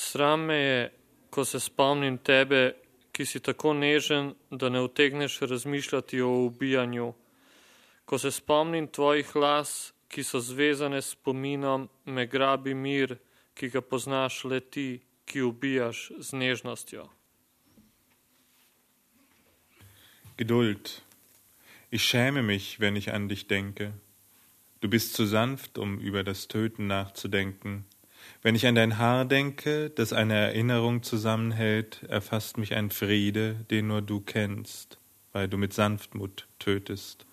Sram me je, ko se spomnim tebe, ki si tako nežen, da ne utegneš razmišljati o ubijanju. Ko se spomnim tvojih las, ki so zvezane s spominom, me grabi mir, ki ga poznaš le ti, ki ubijaš z nežnostjo. Geduld. Ich schäme mich, wenn ich an dich denke. Du bist zu sanft, um über das Töten nachzudenken. Wenn ich an dein Haar denke, das eine Erinnerung zusammenhält, erfasst mich ein Friede, den nur du kennst, weil du mit Sanftmut tötest.